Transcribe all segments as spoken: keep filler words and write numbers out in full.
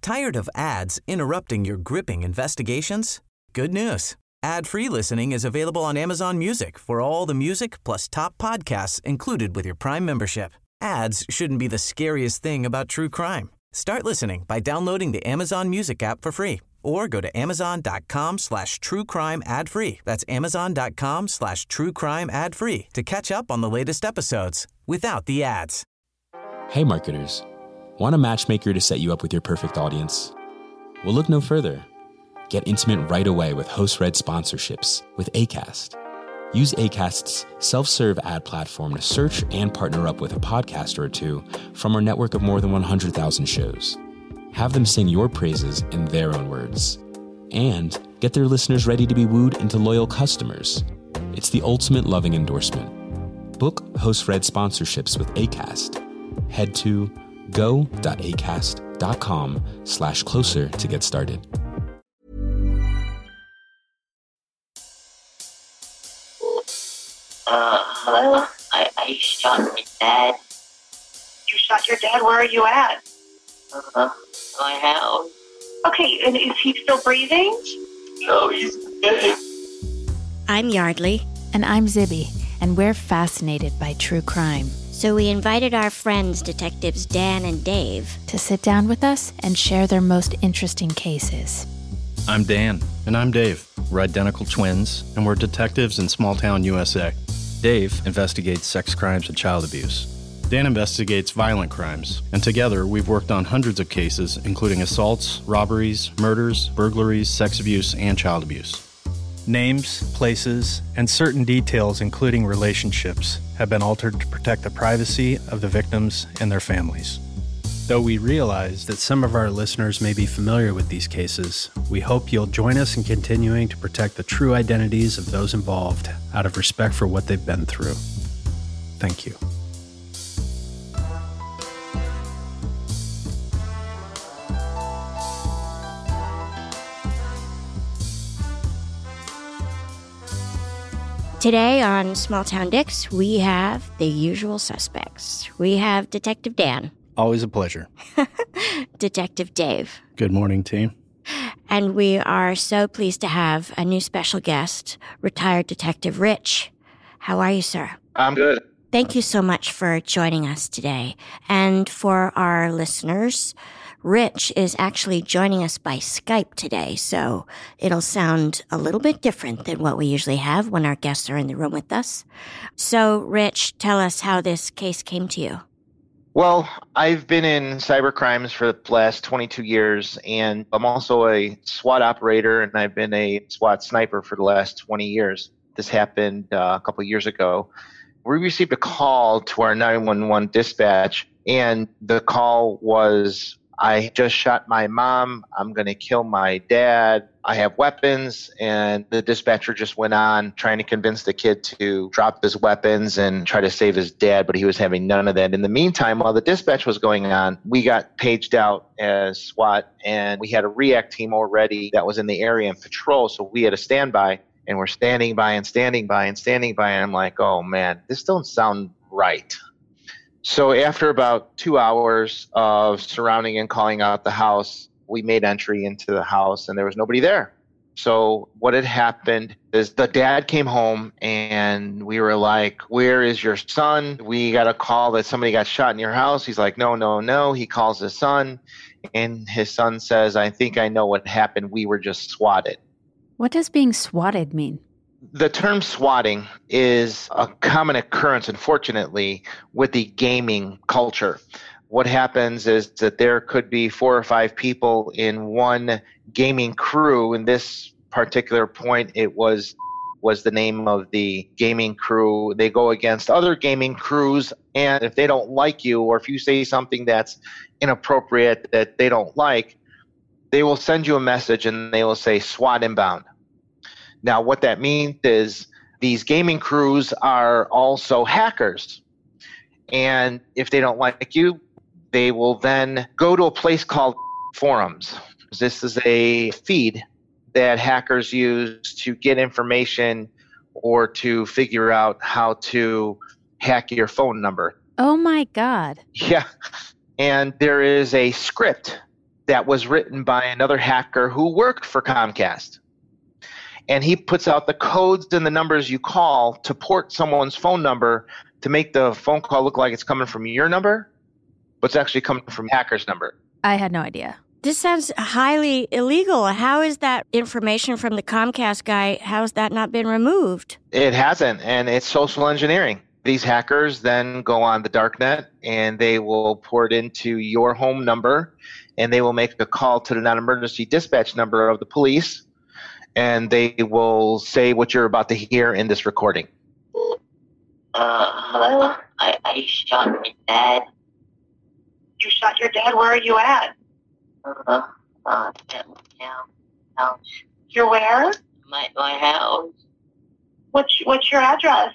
Tired of ads interrupting your gripping investigations? Good news. Ad-free listening is available on Amazon Music for all the music plus top podcasts included with your Prime membership. Ads shouldn't be the scariest thing about true crime. Start listening by downloading the Amazon Music app for free or go to amazon.com slash true crime ad free. That's amazon.com slash true crime ad free to catch up on the latest episodes without the ads. Hey marketers, want a matchmaker to set you up with your perfect audience? Well, look no further. Get intimate right away with host-read sponsorships with Acast. Use Acast's self-serve ad platform to search and partner up with a podcaster or two from our network of more than one hundred thousand shows. Have them sing your praises in their own words. And get their listeners ready to be wooed into loyal customers. It's the ultimate loving endorsement. Book host-read sponsorships with Acast. Head to go.acast.com slash closer to get started. Uh, hello? I, I shot my dad. You shot your dad? Where are you at? Uh, my house. Okay, and is he still breathing? No, he's dead. I'm Yardley. And I'm Zibby, and we're fascinated by true crime. So we invited our friends, Detectives Dan and Dave, to sit down with us and share their most interesting cases. I'm Dan. And I'm Dave. We're identical twins, and we're detectives in small-town U S A. Dave investigates sex crimes and child abuse. Dan investigates violent crimes, and together we've worked on hundreds of cases, including assaults, robberies, murders, burglaries, sex abuse, and child abuse. Names, places, and certain details, including relationships, have been altered to protect the privacy of the victims and their families. Though we realize that some of our listeners may be familiar with these cases, we hope you'll join us in continuing to protect the true identities of those involved out of respect for what they've been through. Thank you. Today on Small Town Dicks, we have the usual suspects. We have Detective Dan. Always a pleasure. Detective Dave. Good morning, team. And we are so pleased to have a new special guest, retired Detective Rich. How are you, sir? I'm good. Thank you so much for joining us today. And for our listeners, Rich is actually joining us by Skype today, so it'll sound a little bit different than what we usually have when our guests are in the room with us. So, Rich, tell us how this case came to you. Well, I've been in cyber crimes for the last twenty-two years, and I'm also a SWAT operator, and I've been a SWAT sniper for the last twenty years. This happened uh, a couple of years ago. We received a call to our nine one one dispatch, and the call was, I just shot my mom, I'm going to kill my dad, I have weapons, and the dispatcher just went on trying to convince the kid to drop his weapons and try to save his dad, but he was having none of that. In the meantime, while the dispatch was going on, we got paged out as SWAT, and we had a REACT team already that was in the area and patrol, so we had a standby, and we're standing by and standing by and standing by, and I'm like, oh man, this don't sound right. So after about two hours of surrounding and calling out the house, we made entry into the house and there was nobody there. So what had happened is the dad came home and we were like, where is your son? We got a call that somebody got shot in your house. He's like, no, no, no. He calls his son and his son says, I think I know what happened. We were just swatted. What does being swatted mean? The term swatting is a common occurrence, unfortunately, with the gaming culture. What happens is that there could be four or five people in one gaming crew. In this particular point, it was was the name of the gaming crew. They go against other gaming crews, and if they don't like you, or if you say something that's inappropriate that they don't like, they will send you a message and they will say SWAT inbound. Now, what that means is these gaming crews are also hackers. And if they don't like you, they will then go to a place called forums. This is a feed that hackers use to get information or to figure out how to hack your phone number. Oh, my God. Yeah. And there is a script that was written by another hacker who worked for Comcast. And he puts out the codes and the numbers you call to port someone's phone number to make the phone call look like it's coming from your number, but it's actually coming from the hacker's number. I had no idea. This sounds highly illegal. How is that information from the Comcast guy, how has that not been removed? It hasn't, and it's social engineering. These hackers then go on the darknet and they will port into your home number and they will make a call to the non-emergency dispatch number of the police, and they will say what you're about to hear in this recording. Uh, hello? I, I shot my dad. You shot your dad? Where are you at? Uh, uh, down, down, house. You're where? My, my house. What's, what's your address?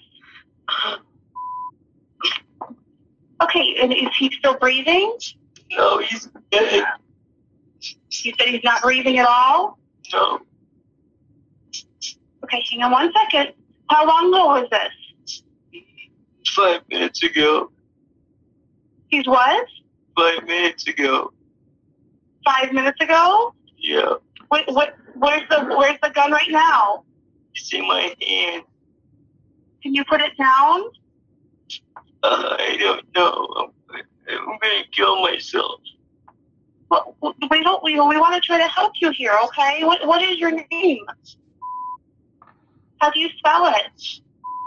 Okay, and is he still breathing? No, he's dead. You said he's not breathing at all? No. Okay, hang on one second. How long ago was this? Five minutes ago. He's what? Five minutes ago. Five minutes ago? Yeah. What, what, where's the, where's the gun right now? It's in my hand. Can you put it down? Uh, I don't know. I'm, I'm gonna kill myself. Well, we don't, we, we want to try to help you here, okay? What, what is your name? How do you spell it?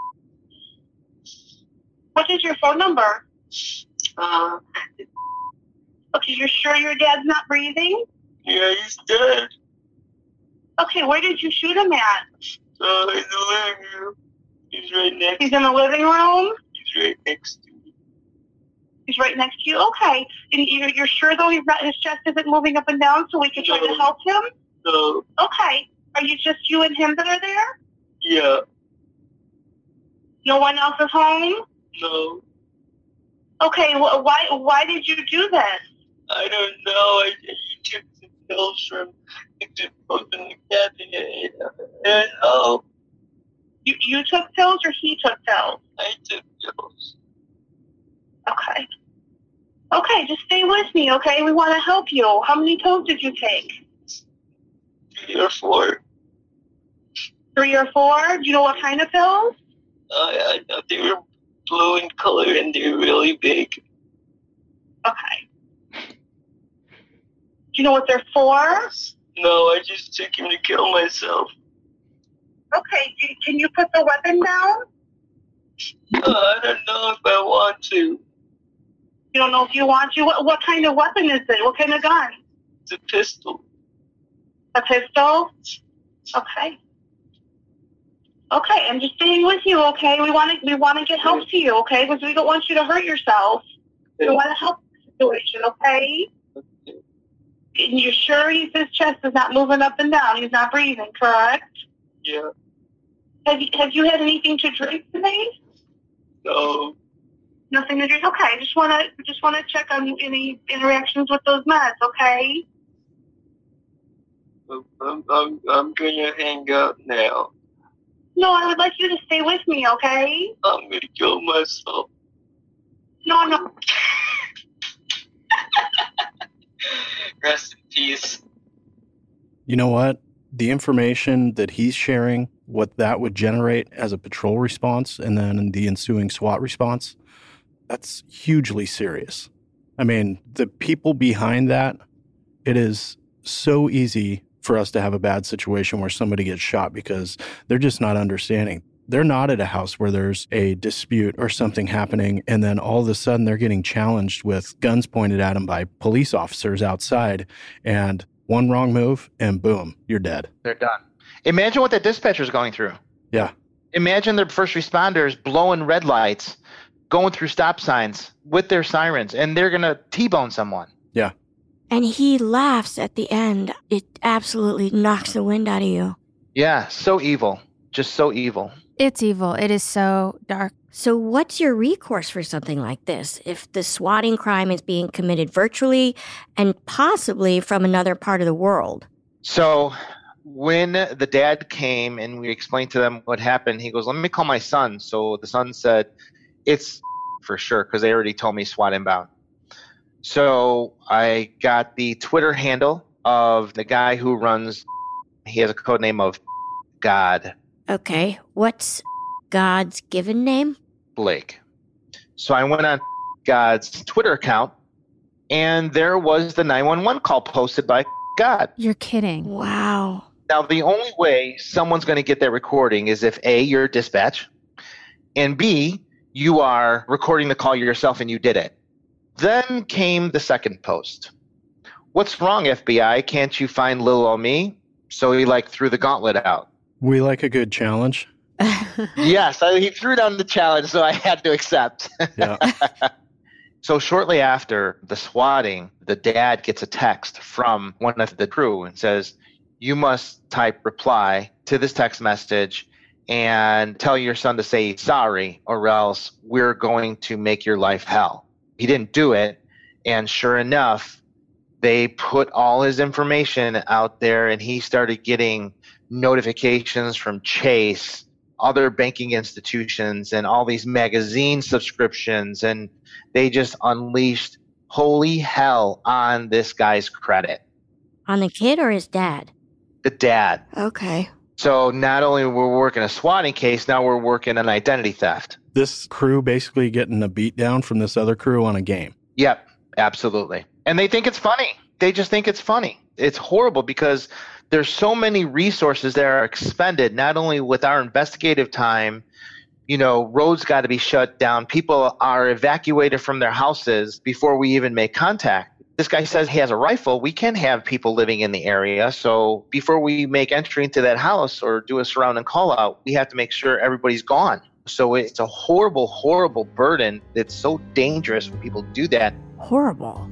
What is your phone number? Uh, Okay, you're sure your dad's not breathing? yeah, he's dead. Okay, where did you shoot him at? Uh, in the living room. He's right next. He's in the living room? He's right next to me. He's right next to you? Okay. And you're, you're sure, though, he's not, his chest isn't moving up and down so we can try No. to help him? No. Okay. Are you just you and him that are there? Yeah. No one else is home? No. Okay, wh- why why did you do this? I don't know. I, I took some pills from the open the cabinet. I don't know. You, you took pills or he took pills? I took pills. Okay. Okay, just stay with me, okay? We want to help you. How many pills did you take? Three or four. Three or four? Do you know what kind of pills? I, I know they were blue in color and they were really big. Okay. Do you know what they're for? No, I just took him to kill myself. Okay, do- can you put the weapon down? Uh, I don't know if I want to. You don't know if you want to? What, what kind of weapon is it? What kind of gun? It's a pistol. A pistol? Okay. Okay, I'm just staying with you, okay? We want to we want to get help to you, okay? Because we don't want you to hurt yourself. We want to help the situation, okay? And you're sure he's, his chest is not moving up and down? He's not breathing, correct? Yeah. Have you, have you had anything to drink today? No. Nothing to drink? Okay, I just want to just want to check on any interactions with those meds, okay? I'm, I'm, I'm, I'm gonna hang up now. No, I would like you to stay with me, okay? I'm gonna kill myself. No, no. Rest in peace. You know what? The information that he's sharing, what that would generate as a patrol response and then the ensuing SWAT response, that's hugely serious. I mean, the people behind that, it is so easy for us to have a bad situation where somebody gets shot because they're just not understanding. They're not at a house where there's a dispute or something happening, and then all of a sudden they're getting challenged with guns pointed at them by police officers outside, and one wrong move, and boom, you're dead. They're done. Imagine what that dispatcher's going through. Yeah. Imagine their first responders blowing red lights, going through stop signs with their sirens, and they're going to T-bone someone. Yeah. And he laughs at the end. It absolutely knocks the wind out of you. Yeah, so evil. Just so evil. It's evil. It is so dark. So what's your recourse for something like this if the swatting crime is being committed virtually and possibly from another part of the world? So when the dad came and we explained to them what happened, he goes, let me call my son. So the son said, it's for sure, because they already told me SWAT inbound. So I got the Twitter handle of the guy who runs, he has a code name of God. Okay, what's God's given name? Blake. So I went on God's Twitter account, and there was the nine one one call posted by God. You're kidding. Wow. Now, the only way someone's going to get that recording is if A, you're dispatch, and B, you are recording the call yourself and you did it. Then came the second post. What's wrong, F B I? Can't you find little old me? So he like threw the gauntlet out. We like a good challenge. Yes, I, he threw down the challenge, so I had to accept. Yeah. So shortly after the swatting, the dad gets a text from one of the crew and says, you must type reply to this text message and tell your son to say sorry, or else we're going to make your life hell. He didn't do it, and sure enough, they put all his information out there, and he started getting notifications from Chase, other banking institutions, and all these magazine subscriptions, and they just unleashed holy hell on this guy's credit. On the kid or his dad? The dad. Okay. So not only were we working a swatting case, now we're working an identity theft. This crew basically getting a beat down from this other crew on a game. Yep, absolutely. And they think it's funny. They just think it's funny. It's horrible because there's so many resources that are expended, not only with our investigative time, you know, roads got to be shut down. People are evacuated from their houses before we even make contact. This guy says he has a rifle. We can have people living in the area. So before we make entry into that house or do a surround and call out, we have to make sure everybody's gone. So it's a horrible, horrible burden. It's so dangerous when people do that. Horrible.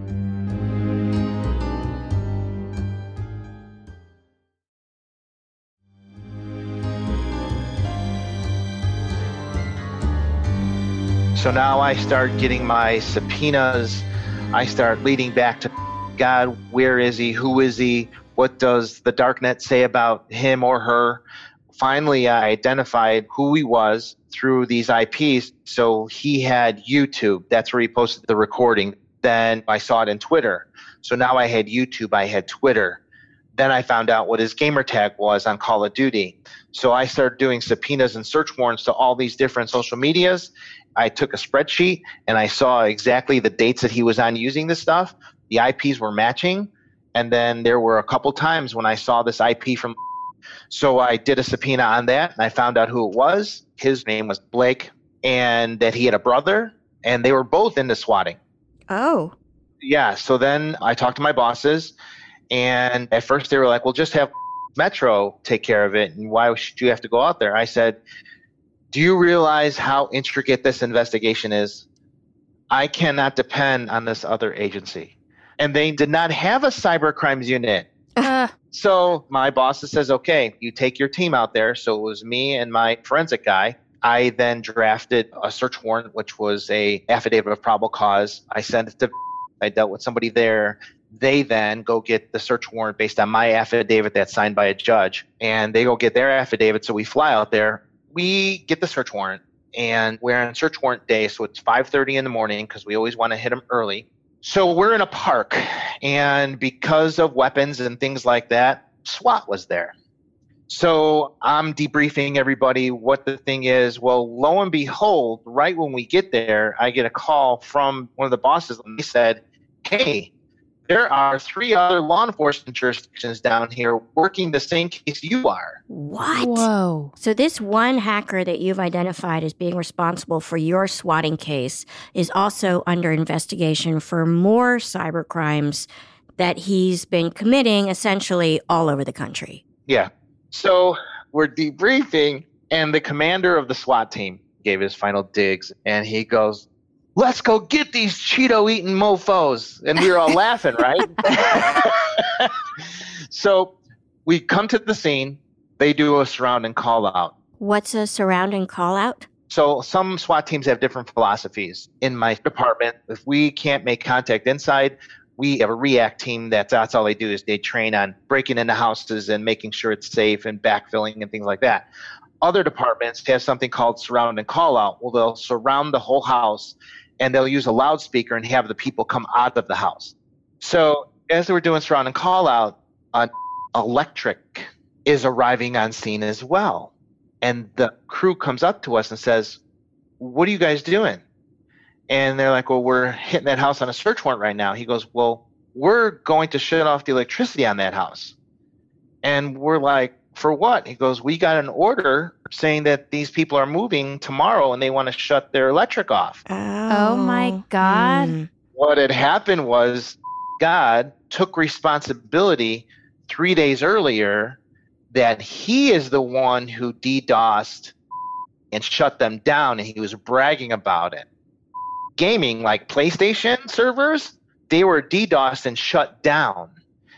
So now I start getting my subpoenas. I start leading back to God. Where is he? Who is he? What does the darknet say about him or her? Finally, I identified who he was through these I Ps. So he had YouTube. That's where he posted the recording. Then I saw it in Twitter. So now I had YouTube. I had Twitter. Then I found out what his gamer tag was on Call of Duty. So I started doing subpoenas and search warrants to all these different social medias. I took a spreadsheet and I saw exactly the dates that he was on using this stuff. The I Ps were matching. And then there were a couple times when I saw this I P from. So I did a subpoena on that and I found out who it was. His name was Blake, and that he had a brother, and they were both into swatting. Oh. Yeah. So then I talked to my bosses, and at first they were like, well, just have Metro take care of it. And why should you have to go out there? I said, do you realize how intricate this investigation is? I cannot depend on this other agency. And they did not have a cyber crimes unit. Uh, So my boss says, okay, you take your team out there. So it was me and my forensic guy. I then drafted a search warrant, which was a affidavit of probable cause. I sent it to, I dealt with somebody there. They then go get the search warrant based on my affidavit that's signed by a judge. And they go get their affidavit. So we fly out there. We get the search warrant, and we're on search warrant day. So it's five thirty in the morning because we always want to hit them early. So we're in a park, and because of weapons and things like that, SWAT was there. So I'm debriefing everybody what the thing is. Well, lo and behold, right when we get there, I get a call from one of the bosses, and they said, hey, there are three other law enforcement jurisdictions down here working the same case you are. What? whoa. So this one hacker that you've identified as being responsible for your swatting case is also under investigation for more cyber crimes that he's been committing essentially all over the country. Yeah. So we're debriefing, and the commander of the SWAT team gave his final digs, and he goes, let's go get these Cheeto-eating mofos. And we were all laughing, right? So we come to the scene. They do a surround and call out. What's a surround and call out? So some SWAT teams have different philosophies. In my department, if we can't make contact inside, we have a react team that's, that's all they do is they train on breaking into houses and making sure it's safe and backfilling and things like that. Other departments have something called surround and call out. Well, they'll surround the whole house and they'll use a loudspeaker and have the people come out of the house. So as they were doing surround and call out, an electric is arriving on scene as well. And the crew comes up to us and says, what are you guys doing? And they're like, well, we're hitting that house on a search warrant right now. He goes, well, we're going to shut off the electricity on that house. And we're like, for what? He goes, we got an order saying that these people are moving tomorrow and they want to shut their electric off. Oh, oh my God. Mm. What had happened was God took responsibility three days earlier that he is the one who DDoSed and shut them down, and he was bragging about it. Gaming, like PlayStation servers, they were DDoSed and shut down.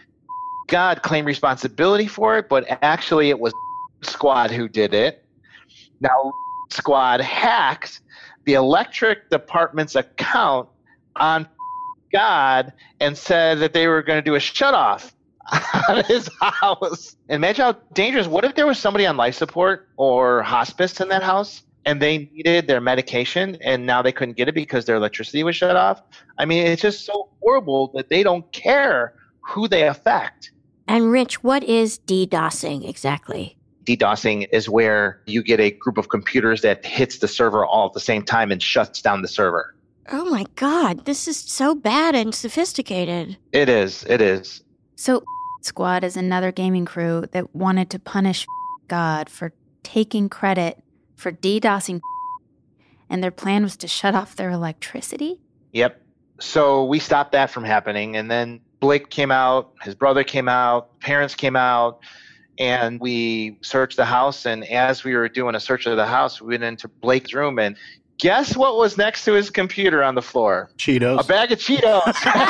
God claimed responsibility for it, but actually it was Squad who did it. Now, Squad hacked the electric department's account on God and said that they were going to do a shut-off on his house. And imagine how dangerous. What if there was somebody on life support or hospice in that house and they needed their medication and now they couldn't get it because their electricity was shut off? I mean, it's just so horrible that they don't care who they affect. And Rich, what is DDoSing exactly? DDoSing is where you get a group of computers that hits the server all at the same time and shuts down the server. Oh my God, this is so bad and sophisticated. It is, it is. So Squad is another gaming crew that wanted to punish God for taking credit for DDoSing, and their plan was to shut off their electricity? Yep. So we stopped that from happening, and then Blake came out, his brother came out, parents came out, and we searched the house, and as we were doing a search of the house, we went into Blake's room, and guess what was next to his computer on the floor? Cheetos. A bag of Cheetos.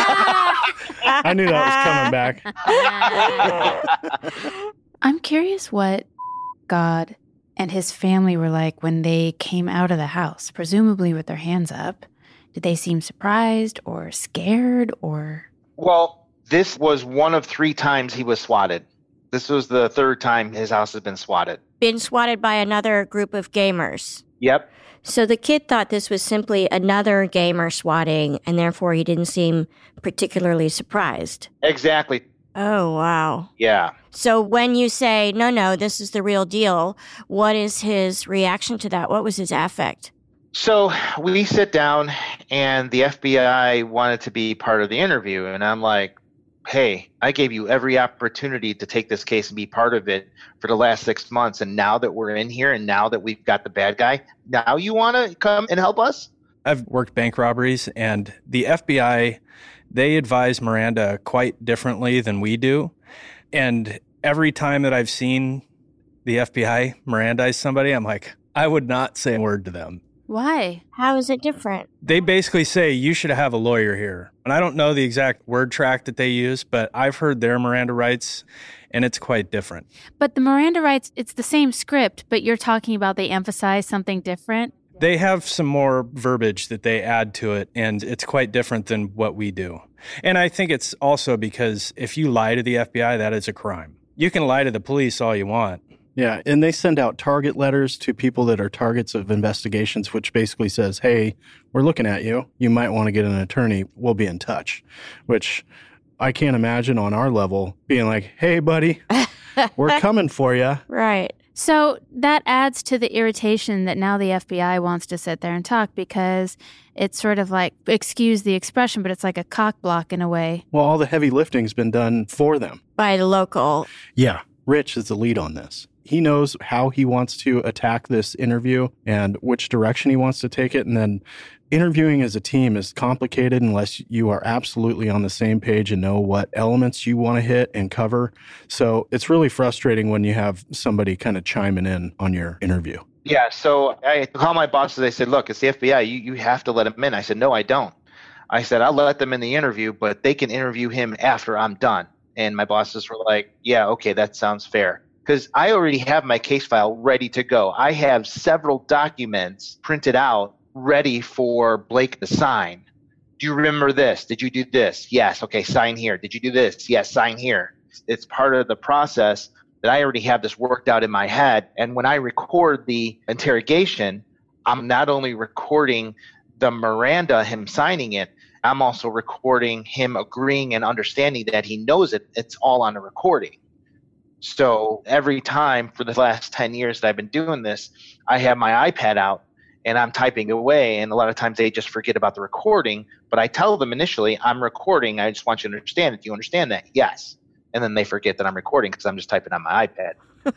I knew that was coming back. I'm curious what God and his family were like when they came out of the house, presumably with their hands up. Did they seem surprised or scared or... Well, this was one of three times he was swatted. This was the third time his house has been swatted. Been swatted by another group of gamers. Yep. So the kid thought this was simply another gamer swatting, and therefore he didn't seem particularly surprised. Exactly. Oh, wow. Yeah. So when you say, no, no, this is the real deal, what is his reaction to that? What was his affect? So we sit down, and the F B I wanted to be part of the interview, and I'm like, hey, I gave you every opportunity to take this case and be part of it for the last six months. And now that we're in here and now that we've got the bad guy, now you want to come and help us? I've worked bank robberies, and the F B I, they advise Miranda quite differently than we do. And every time that I've seen the F B I Mirandize somebody, I'm like, I would not say a word to them. Why? How is it different? They basically say, you should have a lawyer here. And I don't know the exact word track that they use, but I've heard their Miranda rights, and it's quite different. But the Miranda rights, it's the same script, but you're talking about they emphasize something different? They have some more verbiage that they add to it, and it's quite different than what we do. And I think it's also because if you lie to the F B I, that is a crime. You can lie to the police all you want. Yeah, and they send out target letters to people that are targets of investigations, which basically says, hey, we're looking at you. You might want to get an attorney. We'll be in touch, which I can't imagine on our level being like, hey, buddy, we're coming for you. Right. So that adds to the irritation that now the F B I wants to sit there and talk because it's sort of like, excuse the expression, but it's like a cock block in a way. Well, all the heavy lifting's been done for them. By the local. Yeah. Rich is the lead on this. He knows how he wants to attack this interview and which direction he wants to take it. And then interviewing as a team is complicated unless you are absolutely on the same page and know what elements you want to hit and cover. So it's really frustrating when you have somebody kind of chiming in on your interview. Yeah, so I called my bosses. I said, look, it's the F B I. You, you have to let him in. I said, no, I don't. I said, I'll let them in the interview, but they can interview him after I'm done. And my bosses were like, yeah, okay, that sounds fair. Because I already have my case file ready to go. I have several documents printed out ready for Blake to sign. Do you remember this? Did you do this? Yes. Okay, sign here. Did you do this? Yes, sign here. It's part of the process that I already have this worked out in my head. And when I record the interrogation, I'm not only recording the Miranda, him signing it, I'm also recording him agreeing and understanding that he knows it. It's all on a recording. So every time for the last ten years that I've been doing this, I have my iPad out and I'm typing away. And a lot of times they just forget about the recording. But I tell them initially, I'm recording. I just want you to understand it. Do you understand that? Yes. And then they forget that I'm recording because I'm just typing on my iPad.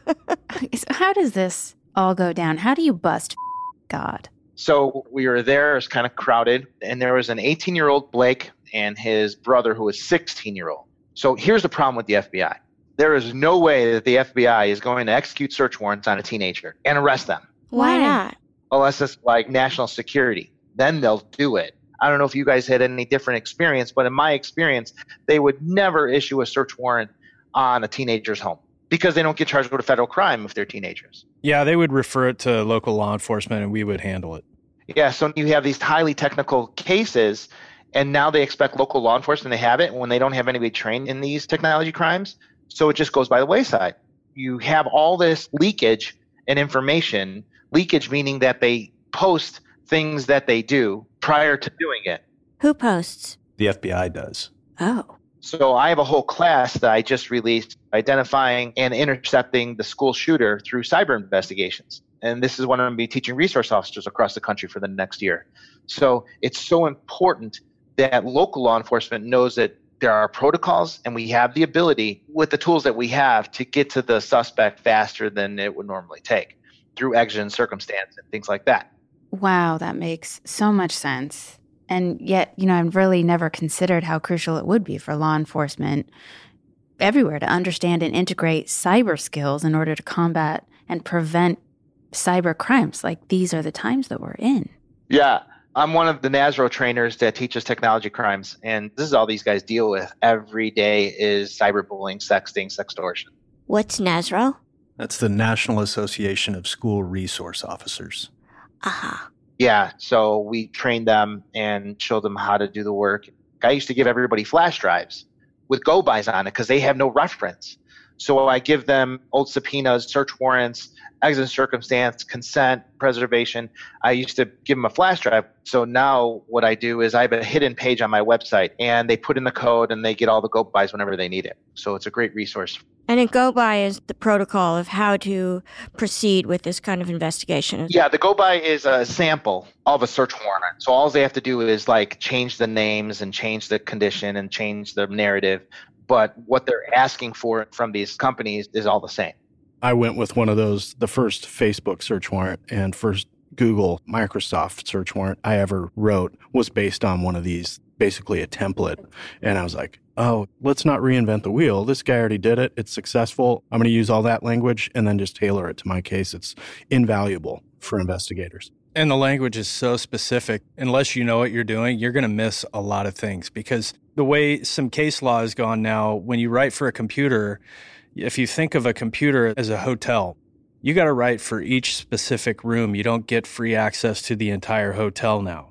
So how does this all go down? How do you bust God? So we were there. It was kind of crowded. And there was an eighteen-year-old Blake and his brother who was sixteen-year-old. So here's the problem with the F B I. There is no way that the F B I is going to execute search warrants on a teenager and arrest them. Why not? Unless it's like national security. Then they'll do it. I don't know if you guys had any different experience, but in my experience, they would never issue a search warrant on a teenager's home because they don't get charged with a federal crime if they're teenagers. Yeah, they would refer it to local law enforcement and we would handle it. Yeah, so you have these highly technical cases, and now they expect local law enforcement to have it when they don't have anybody trained in these technology crimes. So it just goes by the wayside. You have all this leakage and information, leakage meaning that they post things that they do prior to doing it. Who posts? The F B I does. Oh. So I have a whole class that I just released identifying and intercepting the school shooter through cyber investigations. And this is what I'm going to be teaching resource officers across the country for the next year. So it's so important that local law enforcement knows that there are protocols and we have the ability with the tools that we have to get to the suspect faster than it would normally take through exigent circumstance and things like that. Wow, that makes so much sense. And yet, you know, I've really never considered how crucial it would be for law enforcement everywhere to understand and integrate cyber skills in order to combat and prevent cyber crimes. Like, these are the times that we're in. Yeah. I'm one of the NASRO trainers that teaches technology crimes, and this is all these guys deal with every day is cyberbullying, sexting, sextortion. What's NASRO? That's the National Association of School Resource Officers. Aha. Uh-huh. Yeah, so we train them and show them how to do the work. I used to give everybody flash drives with go-bys on it because they have no reference. So I give them old subpoenas, search warrants, exigent circumstance, consent, preservation. I used to give them a flash drive. So now what I do is I have a hidden page on my website, and they put in the code and they get all the go-bys whenever they need it. So it's a great resource. And a go-by is the protocol of how to proceed with this kind of investigation. Yeah, the go-by is a sample of a search warrant. So all they have to do is like change the names and change the condition and change the narrative. But what they're asking for from these companies is all the same. I went with one of those, the first Facebook search warrant and first Google, Microsoft search warrant I ever wrote was based on one of these, basically a template. And I was like, oh, let's not reinvent the wheel. This guy already did it. It's successful. I'm going to use all that language and then just tailor it to my case. It's invaluable for investigators. And the language is so specific. Unless you know what you're doing, you're going to miss a lot of things because the way some case law has gone now, when you write for a computer, if you think of a computer as a hotel, you got to write for each specific room. You don't get free access to the entire hotel now.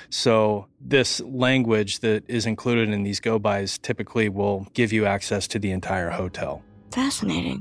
So this language that is included in these go-bys typically will give you access to the entire hotel. Fascinating.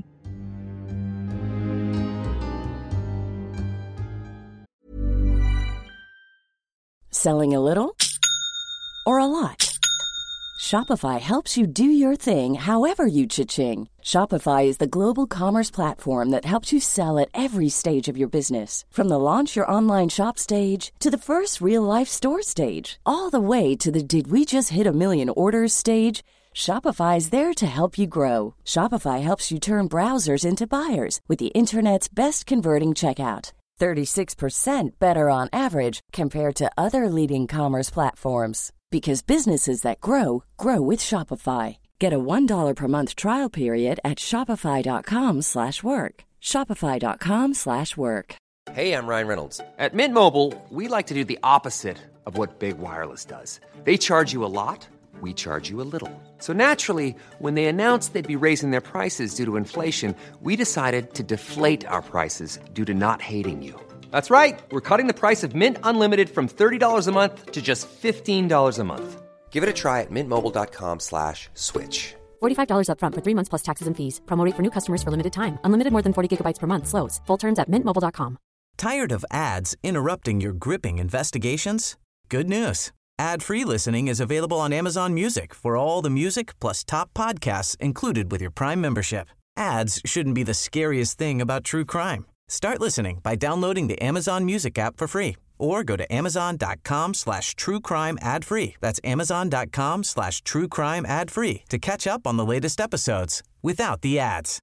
Selling a little or a lot? Shopify helps you do your thing however you cha-ching. Shopify is the global commerce platform that helps you sell at every stage of your business. From the launch your online shop stage to the first real-life store stage, all the way to the did we just hit a million orders stage. Shopify's there to help you grow. Shopify helps you turn browsers into buyers with the internet's best converting checkout. thirty-six percent better on average compared to other leading commerce platforms. Because businesses that grow, grow with Shopify. Get a one dollar per month trial period at shopify.com slash work. Shopify.com slash work. Hey, I'm Ryan Reynolds. At Mint Mobile, we like to do the opposite of what Big Wireless does. They charge you a lot, we charge you a little. So naturally, when they announced they'd be raising their prices due to inflation, we decided to deflate our prices due to not hating you. That's right. We're cutting the price of Mint Unlimited from thirty dollars a month to just fifteen dollars a month. Give it a try at mintmobile.com slash switch. forty-five dollars up front for three months plus taxes and fees. Promo rate for new customers for limited time. Unlimited more than forty gigabytes per month. Slows full terms at mint mobile dot com. Tired of ads interrupting your gripping investigations? Good news. Ad-free listening is available on Amazon Music for all the music plus top podcasts included with your Prime membership. Ads shouldn't be the scariest thing about true crime. Start listening by downloading the Amazon Music app for free or go to amazon.com slash true crime ad free. That's amazon.com slash true crime ad free to catch up on the latest episodes without the ads.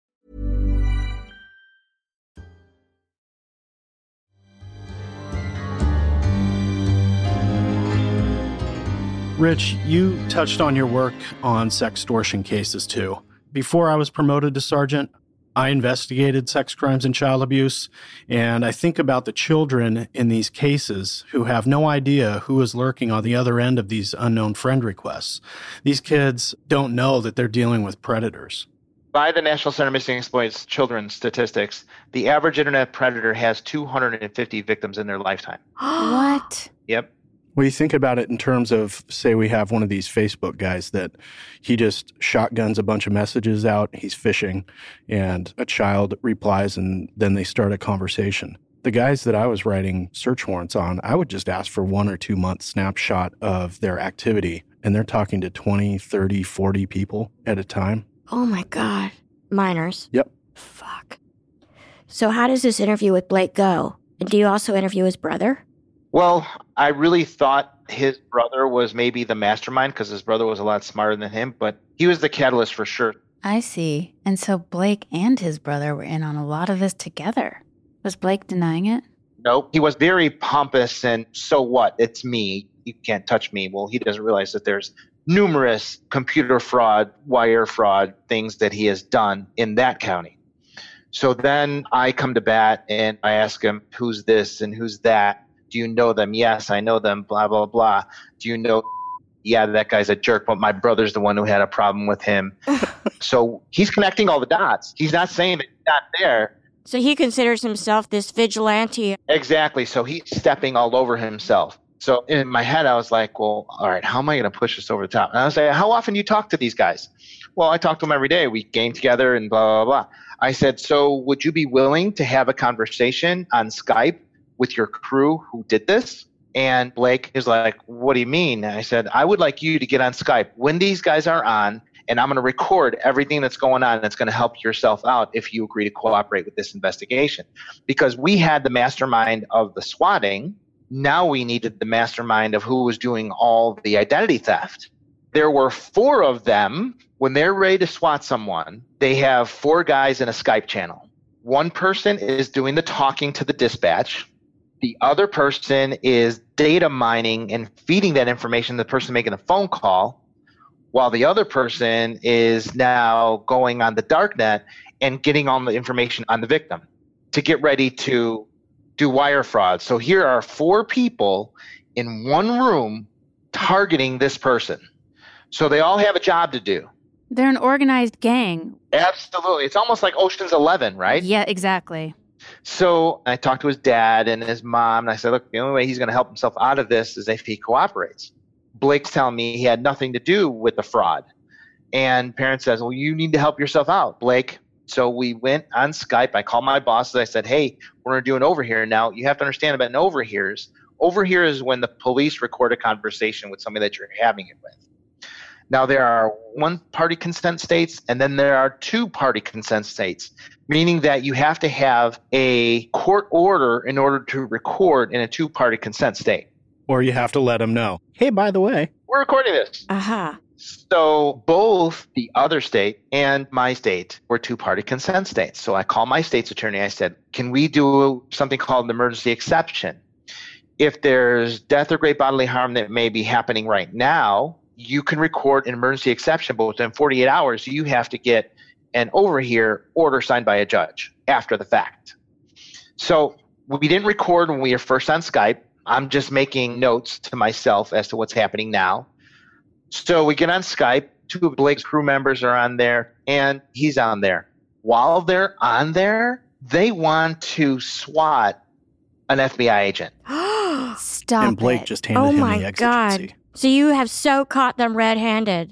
Rich, you touched on your work on sextortion cases too. Before I was promoted to sergeant, I investigated sex crimes and child abuse, and I think about the children in these cases who have no idea who is lurking on the other end of these unknown friend requests. These kids don't know that they're dealing with predators. By the National Center of Missing Exploits children's statistics, the average internet predator has two hundred fifty victims in their lifetime. What? Yep. Well, you think about it in terms of, say we have one of these Facebook guys that he just shotguns a bunch of messages out, he's fishing, and a child replies, and then they start a conversation. The guys that I was writing search warrants on, I would just ask for one or two month snapshot of their activity, and they're talking to twenty, thirty, forty people at a time. Oh my God. Minors? Yep. Fuck. So how does this interview with Blake go? And do you also interview his brother? Well, I really thought his brother was maybe the mastermind because his brother was a lot smarter than him, but he was the catalyst for sure. I see. And so Blake and his brother were in on a lot of this together. Was Blake denying it? Nope. He was very pompous and so what? It's me. You can't touch me. Well, he doesn't realize that there's numerous computer fraud, wire fraud things that he has done in that county. So then I come to bat and I ask him, who's this and who's that? Do you know them? Yes, I know them, blah, blah, blah. Do you know? Yeah, that guy's a jerk, but my brother's the one who had a problem with him. So he's connecting all the dots. He's not saying that he's not there. So he considers himself this vigilante. Exactly. So he's stepping all over himself. So in my head, I was like, well, all right, how am I going to push this over the top? And I was like, how often do you talk to these guys? Well, I talk to them every day. We game together and blah, blah, blah. I said, so would you be willing to have a conversation on Skype with your crew who did this? And Blake is like, what do you mean? And I said, I would like you to get on Skype when these guys are on, and I'm going to record everything that's going on that's going to help yourself out if you agree to cooperate with this investigation. Because we had the mastermind of the swatting. Now we needed the mastermind of who was doing all the identity theft. There were four of them. When they're ready to swat someone, they have four guys in a Skype channel. One person is doing the talking to the dispatch. The other person is data mining and feeding that information to the person making the phone call, while the other person is now going on the darknet and getting all the information on the victim to get ready to do wire fraud. So here are four people in one room targeting this person. So they all have a job to do. They're an organized gang. Absolutely. It's almost like Ocean's Eleven, right? Yeah, exactly. So I talked to his dad and his mom, and I said, look, the only way he's going to help himself out of this is if he cooperates. Blake's telling me he had nothing to do with the fraud. And parents says, well, you need to help yourself out, Blake. So we went on Skype. I called my bosses. I said, hey, we're going to do an overhear. Now, you have to understand about an overhears. Overhear is when the police record a conversation with somebody that you're having it with. Now, there are one-party consent states, and then there are two-party consent states, meaning that you have to have a court order in order to record in a two-party consent state. Or you have to let them know, hey, by the way, we're recording this. Uh-huh. So both the other state and my state were two-party consent states. So I called my state's attorney. I said, can we do something called an emergency exception? If there's death or great bodily harm that may be happening right now, you can record an emergency exception, but within forty-eight hours, you have to get an overhear order signed by a judge after the fact. So we didn't record when we were first on Skype. I'm just making notes to myself as to what's happening now. So we get on Skype. Two of Blake's crew members are on there, and he's on there. While they're on there, they want to SWAT an F B I agent. Stop And Blake it. just handed oh him my the exigency. God. So you have so caught them red-handed.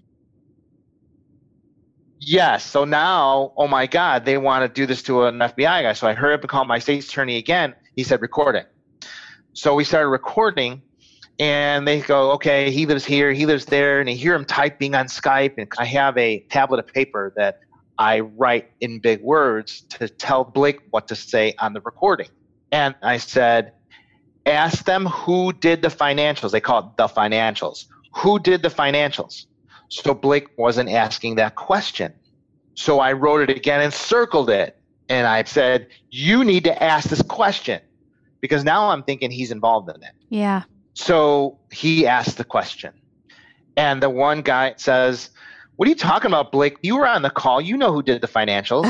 Yes. So now, oh my God, they want to do this to an F B I guy. So I hurried up and called my state's attorney again. He said, record it. So we started recording, And they go, okay, he lives here, he lives there. And they hear him typing on Skype. And I have a tablet of paper that I write in big words to tell Blake what to say on the recording. And I said, ask them who did the financials. They call it the financials. Who did the financials? So Blake wasn't asking that question. So I wrote it again and circled it. And I said, you need to ask this question, because now I'm thinking he's involved in it. Yeah. So he asked the question. And the one guy says, what are you talking about, Blake? You were on the call. You know who did the financials.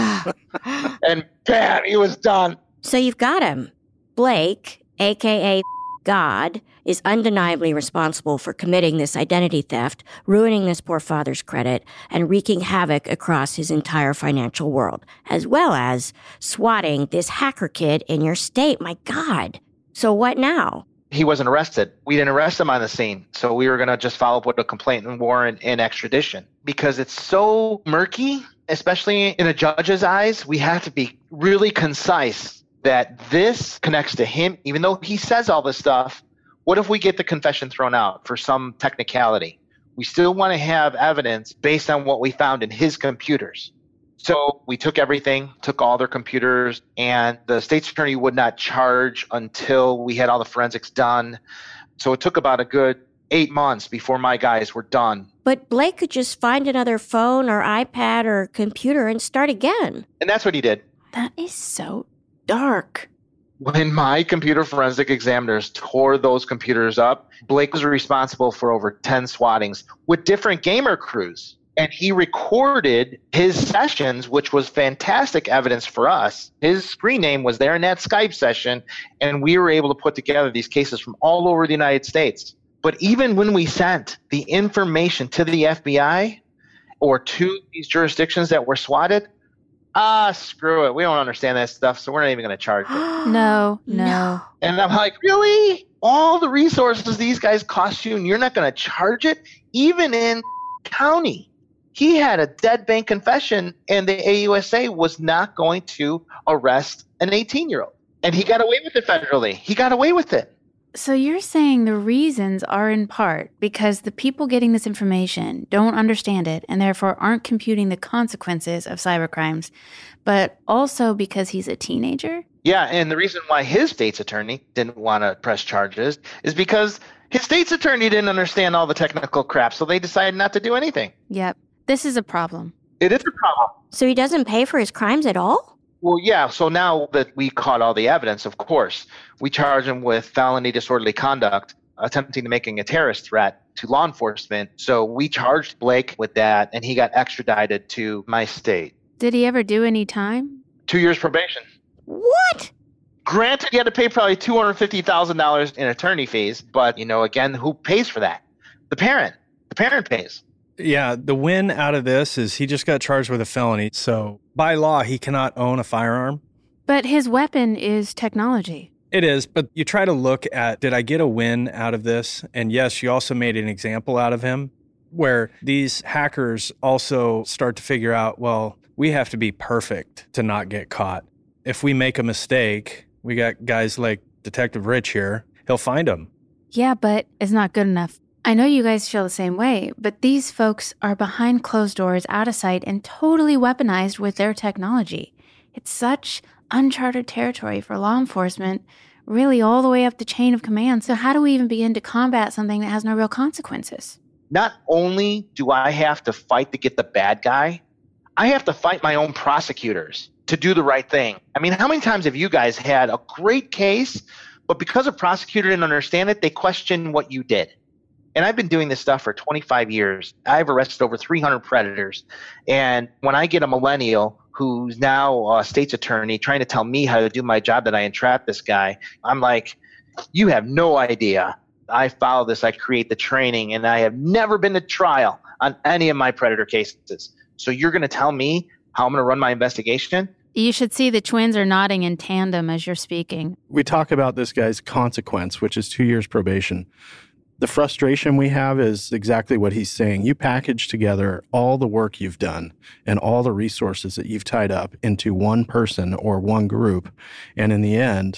And bam, he was done. So you've got him. Blake, a k a. God, is undeniably responsible for committing this identity theft, ruining this poor father's credit, and wreaking havoc across his entire financial world, as well as swatting this hacker kid in your state. My God. So what now? He wasn't arrested. We didn't arrest him on the scene. So we were going to just follow up with a complaint and warrant and extradition. Because it's so murky, especially in a judge's eyes, we have to be really concise that this connects to him, even though he says all this stuff. What if we get the confession thrown out for some technicality? We still want to have evidence based on what we found in his computers. So we took everything, took all their computers, and the state's attorney would not charge until we had all the forensics done. So it took about a good eight months before my guys were done. But Blake could just find another phone or iPad or computer and start again. And that's what he did. That is so dark. When my computer forensic examiners tore those computers up, Blake was responsible for over ten swattings with different gamer crews. And he recorded his sessions, which was fantastic evidence for us. His screen name was there in that Skype session, and we were able to put together these cases from all over the United States. But even when we sent the information to the F B I or to these jurisdictions that were swatted, ah, screw it. We don't understand that stuff, so we're not even going to charge it. No, no. And I'm like, really? All the resources these guys cost you, and you're not going to charge it? Even in county. He had a dead bank confession, and the A U S A was not going to arrest an eighteen-year-old. And he got away with it federally. He got away with it. So you're saying the reasons are in part because the people getting this information don't understand it and therefore aren't computing the consequences of cybercrimes, but also because he's a teenager? Yeah, and the reason why his state's attorney didn't want to press charges is because his state's attorney didn't understand all the technical crap, so they decided not to do anything. Yep. This is a problem. It is a problem. So he doesn't pay for his crimes at all? Well, yeah. So now that we caught all the evidence, of course, we charge him with felony disorderly conduct, attempting to making a terrorist threat to law enforcement. So we charged Blake with that, and he got extradited to my state. Did he ever do any time? Two years probation. What? Granted, you had to pay probably two hundred fifty thousand dollars in attorney fees. But, you know, again, who pays for that? The parent. The parent pays. Yeah, the win out of this is he just got charged with a felony. So by law, he cannot own a firearm. But his weapon is technology. It is, but you try to look at, did I get a win out of this? And yes, you also made an example out of him where these hackers also start to figure out, well, we have to be perfect to not get caught. If we make a mistake, we got guys like Detective Rich here, he'll find them. Yeah, but it's not good enough. I know you guys feel the same way, but these folks are behind closed doors, out of sight, and totally weaponized with their technology. It's such uncharted territory for law enforcement, really all the way up the chain of command. So how do we even begin to combat something that has no real consequences? Not only do I have to fight to get the bad guy, I have to fight my own prosecutors to do the right thing. I mean, how many times have you guys had a great case, but because a prosecutor didn't understand it, they questioned what you did? And I've been doing this stuff for twenty-five years. I've arrested over three hundred predators. And when I get a millennial who's now a state's attorney trying to tell me how to do my job that I entrapped this guy, I'm like, you have no idea. I follow this. I create the training, and I have never been to trial on any of my predator cases. So you're going to tell me how I'm going to run my investigation? You should see the twins are nodding in tandem as you're speaking. We talk about this guy's consequence, which is two years probation. The frustration we have is exactly what he's saying. You package together all the work you've done and all the resources that you've tied up into one person or one group. And in the end,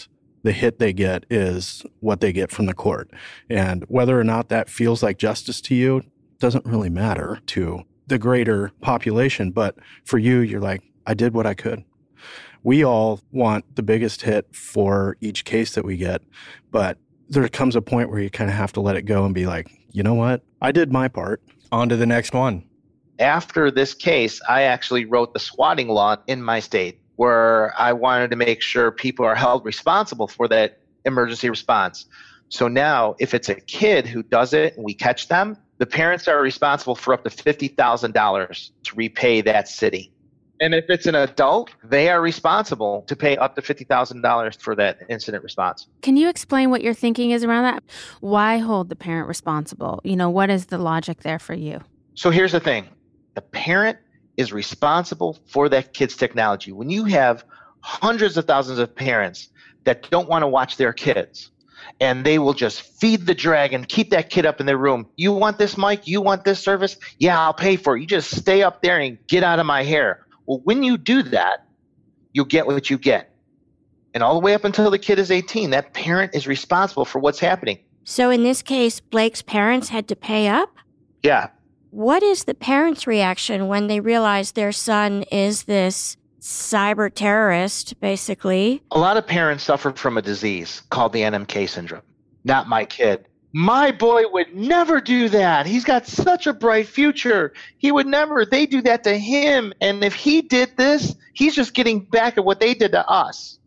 the hit they get is what they get from the court. And whether or not that feels like justice to you doesn't really matter to the greater population. But for you, you're like, I did what I could. We all want the biggest hit for each case that we get, but there comes a point where you kind of have to let it go and be like, you know what? I did my part. On to the next one. After this case, I actually wrote the swatting law in my state, where I wanted to make sure people are held responsible for that emergency response. So now if it's a kid who does it and we catch them, the parents are responsible for up to fifty thousand dollars to repay that city. And if it's an adult, they are responsible to pay up to fifty thousand dollars for that incident response. Can you explain what your thinking is around that? Why hold the parent responsible? You know, what is the logic there for you? So here's the thing. The parent is responsible for that kid's technology. When you have hundreds of thousands of parents that don't want to watch their kids and they will just feed the dragon, keep that kid up in their room. You want this mic? You want this service? Yeah, I'll pay for it. You just stay up there and get out of my hair. Well, when you do that, you'll get what you get. And all the way up until the kid is eighteen, that parent is responsible for what's happening. So in this case, Blake's parents had to pay up? Yeah. What is the parents' reaction when they realize their son is this cyber terrorist, basically? A lot of parents suffer from a disease called the N M K syndrome. Not my kid. My boy would never do that. He's got such a bright future. He would never. They do that to him. And if he did this, he's just getting back at what they did to us.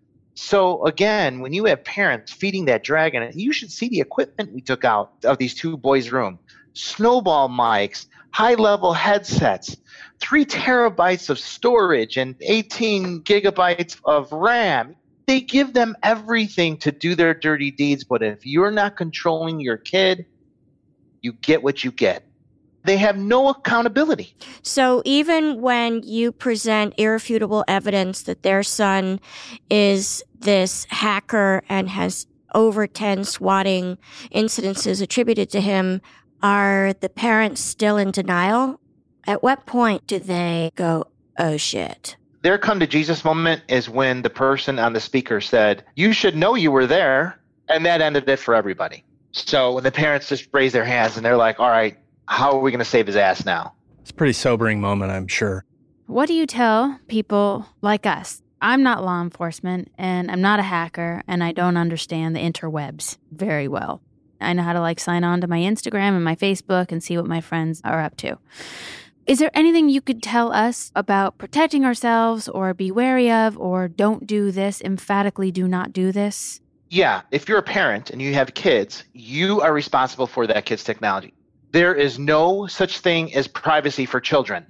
So again, when you have parents feeding that dragon, you should see the equipment we took out of these two boys' room. Snowball mics, high-level headsets, three terabytes of storage, and eighteen gigabytes of RAM. They give them everything to do their dirty deeds, but if you're not controlling your kid, you get what you get. They have no accountability. So even when you present irrefutable evidence that their son is this hacker and has over ten swatting incidences attributed to him, are the parents still in denial? At what point do they go, oh shit? Their come to Jesus moment is when the person on the speaker said, you should know you were there. And that ended it for everybody. So when the parents just raise their hands and they're like, all right, how are we going to save his ass now? It's a pretty sobering moment, I'm sure. What do you tell people like us? I'm not law enforcement, and I'm not a hacker, and I don't understand the interwebs very well. I know how to like sign on to my Instagram and my Facebook and see what my friends are up to. Is there anything you could tell us about protecting ourselves or be wary of or don't do this, emphatically do not do this? Yeah, if you're a parent and you have kids, you are responsible for that kid's technology. There is no such thing as privacy for children.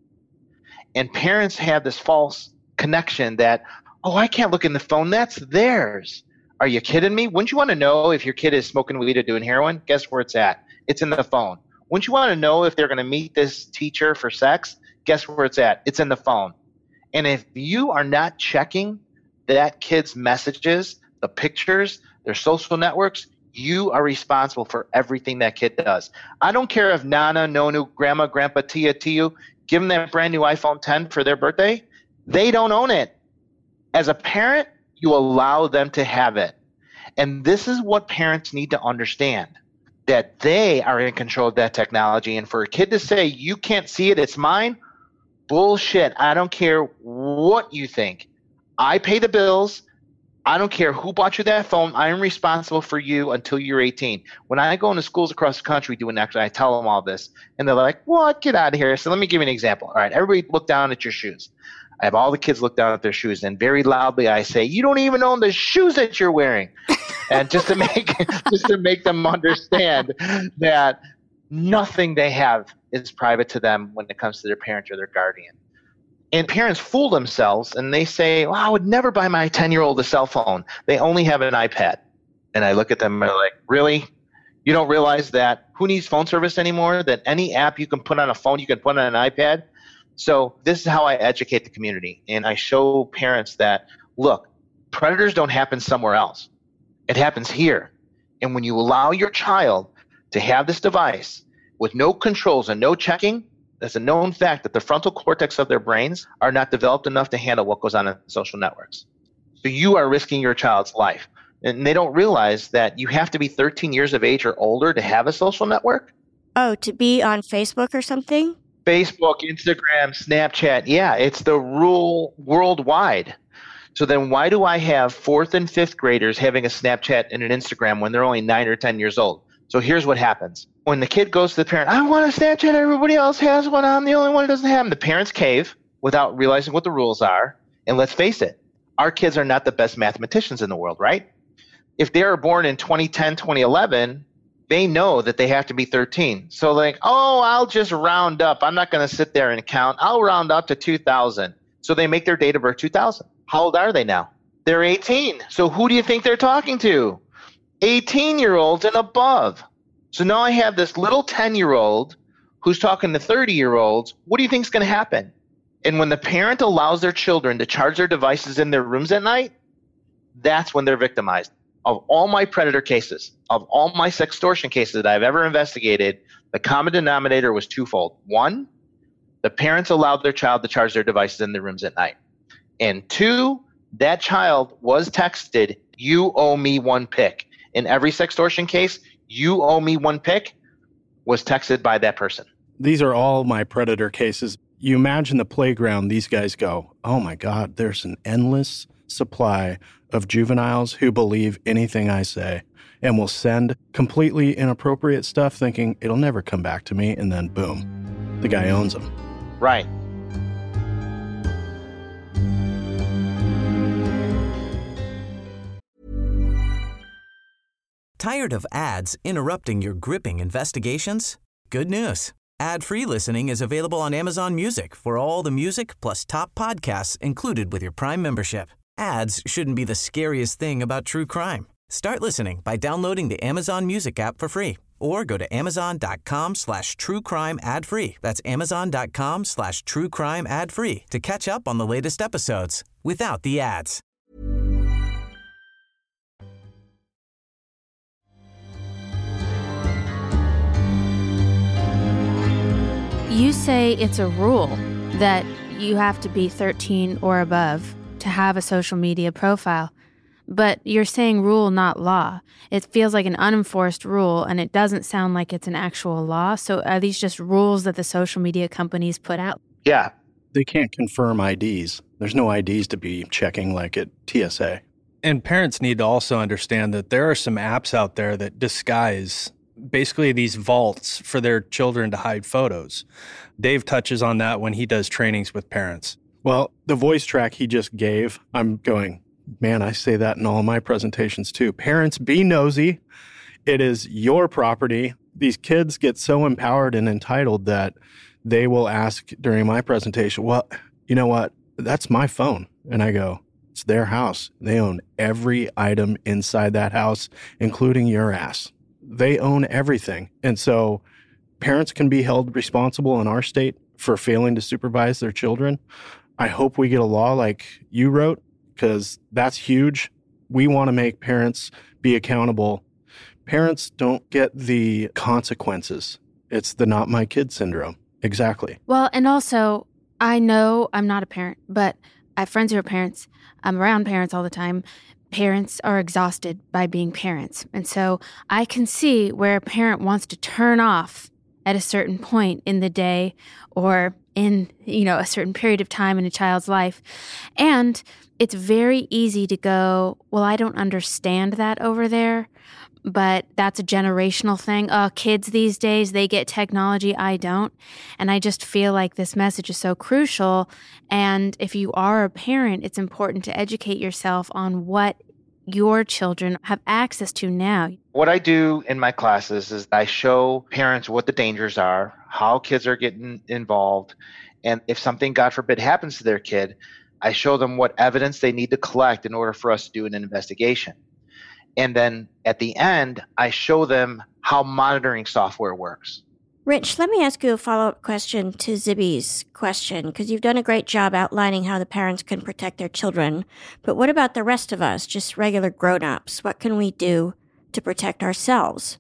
And parents have this false connection that, oh, I can't look in the phone. That's theirs. Are you kidding me? Wouldn't you want to know if your kid is smoking weed or doing heroin? Guess where it's at? It's in the phone. Wouldn't you want to know if they're going to meet this teacher for sex? Guess where it's at? It's in the phone. And if you are not checking that kid's messages, the pictures, their social networks, you are responsible for everything that kid does. I don't care if Nana, Nonu, Grandma, Grandpa, Tia, Tiu, give them that brand new iPhone ten for their birthday. They don't own it. As a parent, you allow them to have it. And this is what parents need to understand, that they are in control of that technology. And for a kid to say, you can't see it, it's mine, bullshit. I don't care what you think. I pay the bills. I don't care who bought you that phone. I am responsible for you until you're eighteen. When I go into schools across the country doing that, I tell them all this. And they're like, what? Get out of here. So let me give you an example. All right, everybody look down at your shoes. I have all the kids look down at their shoes, and very loudly I say, you don't even own the shoes that you're wearing. And just to make just to make them understand that nothing they have is private to them when it comes to their parent or their guardian. And parents fool themselves, and they say, well, I would never buy my ten-year-old a cell phone. They only have an iPad. And I look at them and I'm like, really? You don't realize that who needs phone service anymore? That any app you can put on a phone, you can put on an iPad? So this is how I educate the community. And I show parents that, look, predators don't happen somewhere else. It happens here. And when you allow your child to have this device with no controls and no checking, there's a known fact that the frontal cortex of their brains are not developed enough to handle what goes on in social networks. So you are risking your child's life. And they don't realize that you have to be thirteen years of age or older to have a social network. Oh, to be on Facebook or something? Facebook, Instagram, Snapchat. Yeah, it's the rule worldwide. So then why do I have fourth and fifth graders having a Snapchat and an Instagram when they're only nine or ten years old? So here's what happens. When the kid goes to the parent, I want a Snapchat, everybody else has one, I'm the only one who doesn't have them. The parents cave without realizing what the rules are. And let's face it, our kids are not the best mathematicians in the world, right? If they are born in twenty ten, twenty eleven, they know that they have to be thirteen. So like, oh, I'll just round up. I'm not going to sit there and count. I'll round up to two thousand. So they make their date of birth two thousand. How old are they now? They're eighteen. So who do you think they're talking to? eighteen-year-olds and above. So now I have this little ten-year-old who's talking to thirty-year-olds. What do you think is going to happen? And when the parent allows their children to charge their devices in their rooms at night, that's when they're victimized. Of all my predator cases, of all my sextortion cases that I've ever investigated, the common denominator was twofold. One, the parents allowed their child to charge their devices in their rooms at night. And two, that child was texted, you owe me one pic. In every sextortion case, you owe me one pic was texted by that person. These are all my predator cases. You imagine the playground these guys go, oh my God, there's an endless supply of juveniles who believe anything I say and will send completely inappropriate stuff thinking it'll never come back to me, and then boom, the guy owns them. Right. Tired of ads interrupting your gripping investigations? Good news. Ad-free listening is available on Amazon Music for all the music plus top podcasts included with your Prime membership. Ads shouldn't be the scariest thing about true crime. Start listening by downloading the Amazon Music app for free or go to amazon.com slash true crime ad free. That's amazon.com slash true crime ad free to catch up on the latest episodes without the ads. You say it's a rule that you have to be thirteen or above to have a social media profile, but you're saying rule, not law. It feels like an unenforced rule, and it doesn't sound like it's an actual law. So are these just rules that the social media companies put out? Yeah. They can't confirm I Ds. There's no I Ds to be checking like at T S A. And parents need to also understand that there are some apps out there that disguise basically these vaults for their children to hide photos. Dave touches on that when he does trainings with parents. Well, the voice track he just gave, I'm going, man, I say that in all my presentations too. Parents, be nosy. It is your property. These kids get so empowered and entitled that they will ask during my presentation, well, you know what? That's my phone. And I go, it's their house. They own every item inside that house, including your ass. They own everything. And so parents can be held responsible in our state for failing to supervise their children. I hope we get a law like you wrote, because that's huge. We want to make parents be accountable. Parents don't get the consequences. It's the not my kid syndrome. Exactly. Well, and also, I know I'm not a parent, but I have friends who are parents. I'm around parents all the time. Parents are exhausted by being parents. And so I can see where a parent wants to turn off at a certain point in the day or in, you know, a certain period of time in a child's life. And it's very easy to go, well, I don't understand that over there, but that's a generational thing. Oh, kids these days, they get technology, I don't. And I just feel like this message is so crucial. And if you are a parent, it's important to educate yourself on what your children have access to now. What I do in my classes is I show parents what the dangers are, how kids are getting involved, and if something, God forbid, happens to their kid, I show them what evidence they need to collect in order for us to do an investigation. And then at the end, I show them how monitoring software works. Rich, let me ask you a follow-up question to Zibby's question, because you've done a great job outlining how the parents can protect their children. But what about the rest of us, just regular grown-ups? What can we do to protect ourselves?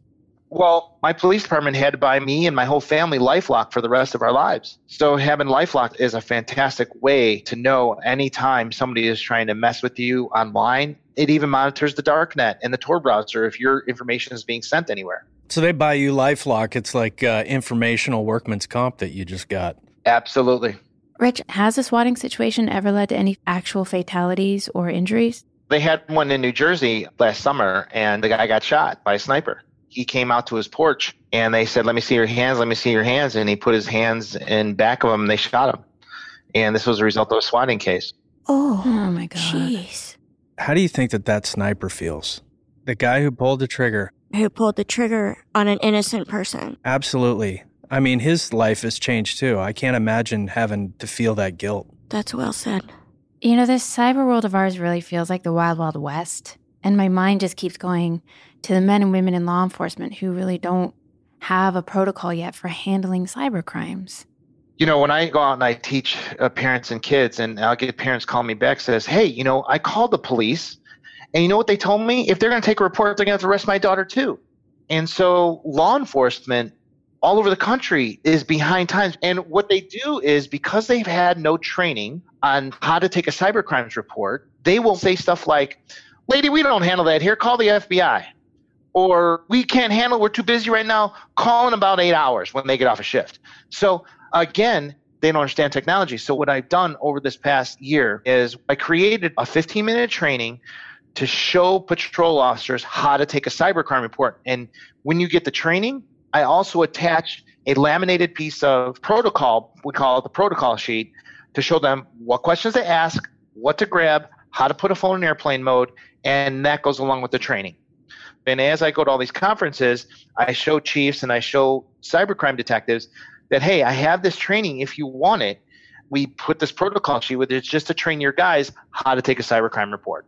Well, my police department had to buy me and my whole family LifeLock for the rest of our lives. So having LifeLock is a fantastic way to know anytime somebody is trying to mess with you online. It even monitors the darknet and the Tor browser if your information is being sent anywhere. So they buy you LifeLock. It's like uh, informational workman's comp that you just got. Absolutely. Rich, has the swatting situation ever led to any actual fatalities or injuries? They had one in New Jersey last summer, and the guy got shot by a sniper. He came out to his porch, and they said, let me see your hands, let me see your hands. And he put his hands in back of him, and they shot him. And this was a result of a swatting case. Oh, oh my God. Jeez. How do you think that that sniper feels? The guy who pulled the trigger. Who pulled the trigger on an innocent person. Absolutely. I mean, his life has changed too. I can't imagine having to feel that guilt. That's well said. You know, this cyber world of ours really feels like the Wild Wild West. And my mind just keeps going to the men and women in law enforcement who really don't have a protocol yet for handling cyber crimes. You know, when I go out and I teach uh, parents and kids, and I'll get parents call me back, says, hey, you know, I called the police, and you know what they told me? If they're going to take a report, they're going to have to arrest my daughter too. And so law enforcement all over the country is behind times. And what they do is, because they've had no training on how to take a cyber crimes report, they will say stuff like, lady, we don't handle that here. Call the F B I. Or we can't handle, we're too busy right now. Call in about eight hours when they get off a shift. So again, they don't understand technology. So what I've done over this past year is I created a fifteen minute training to show patrol officers how to take a cybercrime report. And when you get the training, I also attach a laminated piece of protocol, we call it the protocol sheet, to show them what questions to ask, what to grab, how to put a phone in airplane mode, and that goes along with the training. And as I go to all these conferences, I show chiefs and I show cybercrime detectives that, hey, I have this training if you want it. We put this protocol sheet with it. It's just to train your guys how to take a cybercrime report.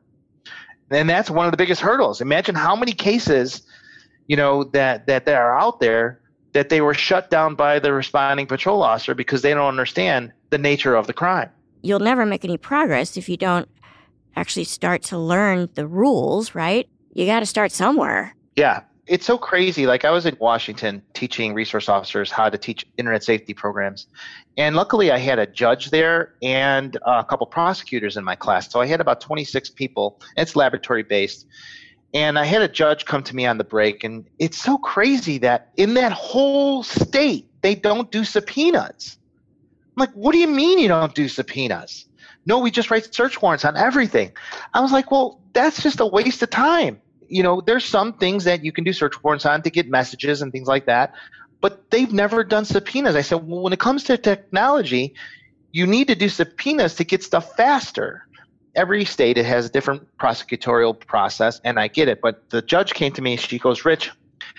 And that's one of the biggest hurdles. Imagine how many cases, you know, that, that, that are out there that they were shut down by the responding patrol officer because they don't understand the nature of the crime. You'll never make any progress if you don't actually start to learn the rules, right? You got to start somewhere. Yeah. It's so crazy. Like, I was in Washington teaching resource officers how to teach internet safety programs. And luckily I had a judge there and a couple prosecutors in my class. So I had about twenty-six people. It's laboratory based. And I had a judge come to me on the break. And it's so crazy that in that whole state, they don't do subpoenas. I'm like, what do you mean you don't do subpoenas? No, we just write search warrants on everything. I was like, well, that's just a waste of time. You know, there's some things that you can do search warrants on to get messages and things like that, but they've never done subpoenas. I said, well, when it comes to technology, you need to do subpoenas to get stuff faster. Every state, it has a different prosecutorial process, and I get it. But the judge came to me, she goes, Rich,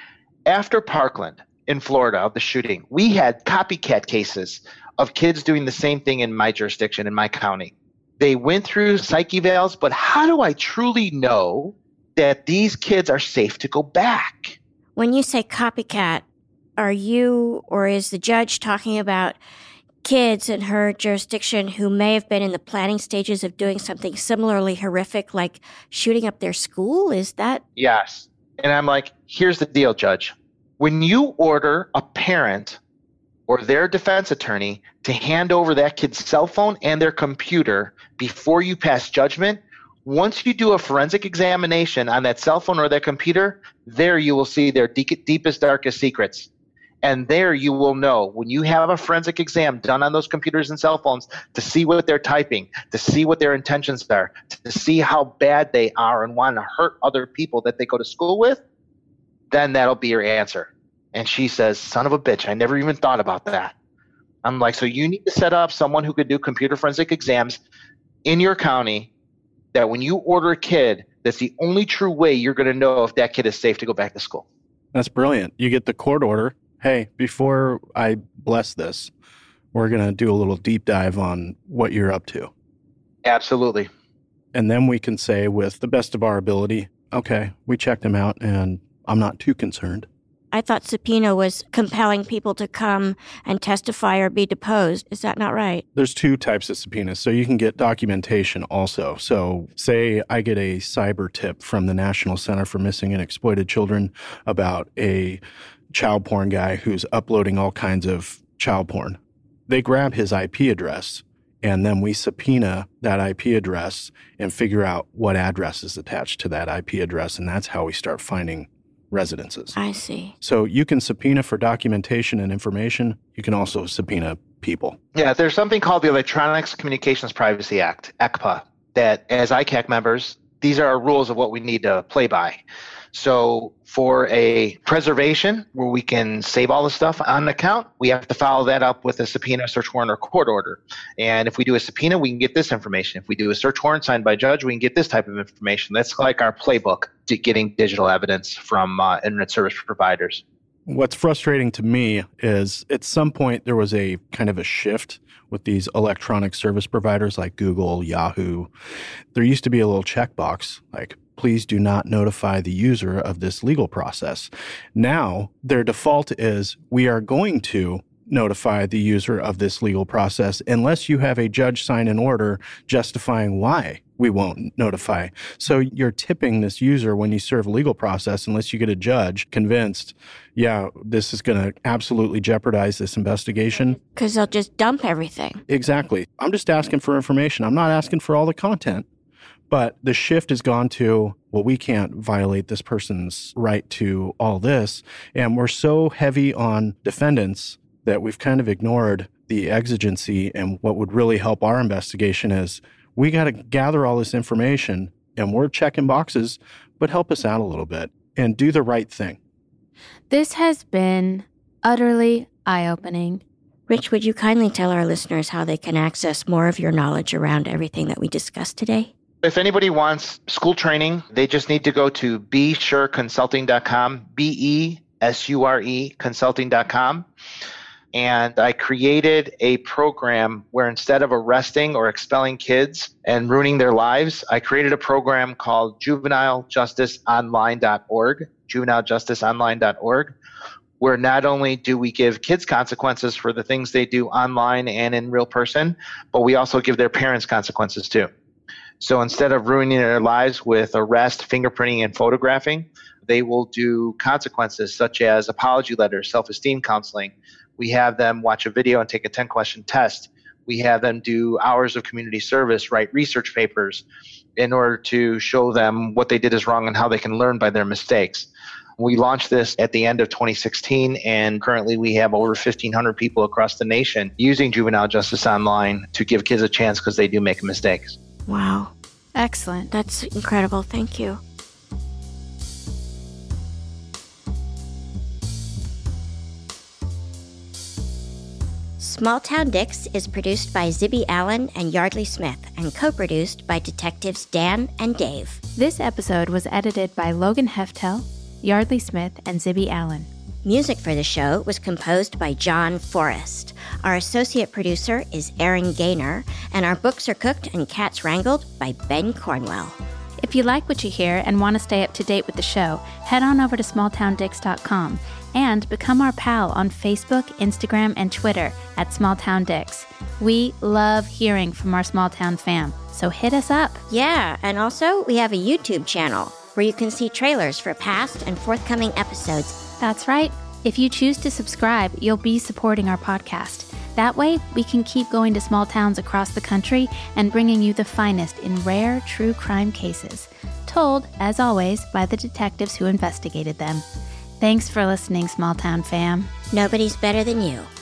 after Parkland in Florida of the shooting, we had copycat cases of kids doing the same thing in my jurisdiction, in my county. They went through psych evals, but how do I truly know that these kids are safe to go back? When you say copycat, are you or is the judge talking about kids in her jurisdiction who may have been in the planning stages of doing something similarly horrific, like shooting up their school? Is that? Yes. And I'm like, here's the deal, Judge. When you order a parent or their defense attorney to hand over that kid's cell phone and their computer before you pass judgment, once you do a forensic examination on that cell phone or that computer, there you will see their de- deepest, darkest secrets. And there you will know, when you have a forensic exam done on those computers and cell phones, to see what they're typing, to see what their intentions are, to see how bad they are and want to hurt other people that they go to school with, then that'll be your answer. And she says, son of a bitch, I never even thought about that. I'm like, so you need to set up someone who could do computer forensic exams in your county, that when you order a kid, that's the only true way you're going to know if that kid is safe to go back to school. That's brilliant. You get the court order. Hey, before I bless this, we're going to do a little deep dive on what you're up to. Absolutely. And then we can say with the best of our ability, okay, we checked him out and I'm not too concerned. I thought subpoena was compelling people to come and testify or be deposed. Is that not right? There's two types of subpoenas. So you can get documentation also. So say I get a cyber tip from the National Center for Missing and Exploited Children about a child porn guy who's uploading all kinds of child porn. They grab his I P address, and then we subpoena that I P address and figure out what address is attached to that I P address, and that's how we start finding residences. I see. So you can subpoena for documentation and information. You can also subpoena people. Yeah, there's something called the Electronics Communications Privacy Act, E C P A, that as I C A C members, these are our rules of what we need to play by. So for a preservation where we can save all the stuff on an account, we have to follow that up with a subpoena, search warrant, or court order. And if we do a subpoena, we can get this information. If we do a search warrant signed by a judge, we can get this type of information. That's like our playbook to getting digital evidence from uh, internet service providers. What's frustrating to me is at some point there was a kind of a shift with these electronic service providers like Google, Yahoo. There used to be a little checkbox like, please do not notify the user of this legal process. Now, their default is we are going to notify the user of this legal process unless you have a judge sign an order justifying why we won't notify. So you're tipping this user when you serve a legal process unless you get a judge convinced, yeah, this is going to absolutely jeopardize this investigation. Because they'll just dump everything. Exactly. I'm just asking for information. I'm not asking for all the content. But the shift has gone to, well, we can't violate this person's right to all this. And we're so heavy on defendants that we've kind of ignored the exigency, and what would really help our investigation is we got to gather all this information, and we're checking boxes, but help us out a little bit and do the right thing. This has been utterly eye-opening. Rich, would you kindly tell our listeners how they can access more of your knowledge around everything that we discussed today? If anybody wants school training, they just need to go to be sure consulting dot com, B E S U R E consulting dot com. And I created a program where instead of arresting or expelling kids and ruining their lives, I created a program called juvenile justice online dot org, juvenile justice online dot org, where not only do we give kids consequences for the things they do online and in real person, but we also give their parents consequences too. So instead of ruining their lives with arrest, fingerprinting, and photographing, they will do consequences such as apology letters, self-esteem counseling. We have them watch a video and take a ten-question test. We have them do hours of community service, write research papers in order to show them what they did is wrong and how they can learn by their mistakes. We launched this at the end of twenty sixteen, and currently we have over fifteen hundred people across the nation using Juvenile Justice Online to give kids a chance because they do make mistakes. Wow. Excellent. That's incredible. Thank you. Small Town Dicks is produced by Zibby Allen and Yardley Smith and co-produced by detectives Dan and Dave. This episode was edited by Logan Heftel, Yardley Smith, and Zibby Allen. Music for the show was composed by John Forrest. Our associate producer is Aaron Gaynor, and our books are cooked and cats wrangled by Ben Cornwell. If you like what you hear and want to stay up to date with the show, head on over to small town dicks dot com and become our pal on Facebook, Instagram, and Twitter at SmallTownDicks. We love hearing from our small town fam, so hit us up. Yeah, and also we have a YouTube channel where you can see trailers for past and forthcoming episodes. That's right. If you choose to subscribe, you'll be supporting our podcast. That way, we can keep going to small towns across the country and bringing you the finest in rare true crime cases, told, as always, by the detectives who investigated them. Thanks for listening, small town fam. Nobody's better than you.